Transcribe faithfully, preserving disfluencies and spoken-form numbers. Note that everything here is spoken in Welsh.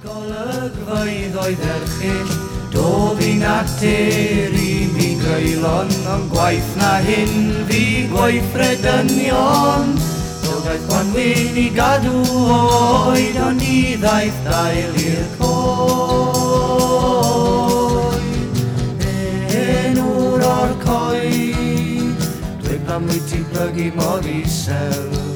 Golygfeydd oedd erchyll, do fi natur i mi greulon, ond gwaith na hyn fi gweithredynion. Dogaeth Gwanwyn i gadw oed, ond i ddaeth dail i'r coed. Enw'r o'r coed, dweud pan wyt ti'n plygu mod isel.